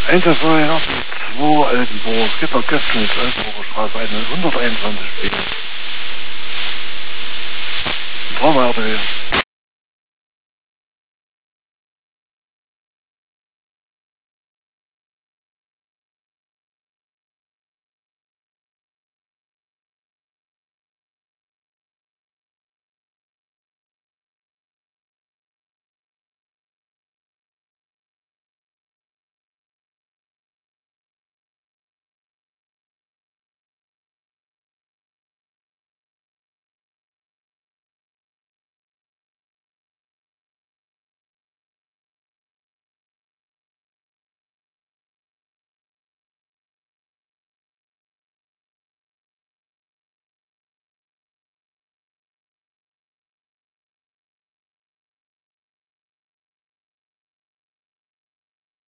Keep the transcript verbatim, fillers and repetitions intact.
Einsatzvariante zwei Altenburg, Skipper Köstnitz, Altenburger Straße hunderteinundzwanzig B. Trauma-R T W.